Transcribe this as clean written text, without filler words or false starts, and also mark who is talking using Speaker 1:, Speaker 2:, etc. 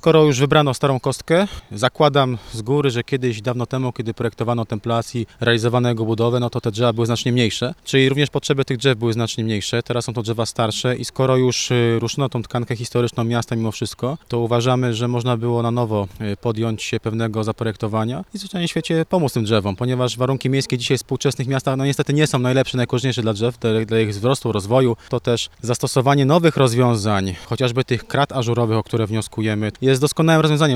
Speaker 1: skoro już wybrano starą kostkę, zakładam z góry, że kiedyś, dawno temu, kiedy projektowano ten plac i realizowano jego budowę, no to te drzewa były znacznie mniejsze, czyli również potrzeby tych drzew były znacznie mniejsze. Teraz są to drzewa starsze i skoro już ruszono tą tkankę historyczną miasta mimo wszystko, to uważamy, że można było na nowo podjąć się pewnego zaprojektowania i zwyczajnie w świecie pomóc tym drzewom, ponieważ warunki miejskie dzisiaj w współczesnych miastach no niestety nie są najlepsze, najkorzystniejsze dla drzew, dla ich wzrostu, rozwoju. To też zastosowanie nowych rozwiązań, chociażby tych krat ażurowych, o które wnioskujemy, jest doskonałym rozwiązaniem.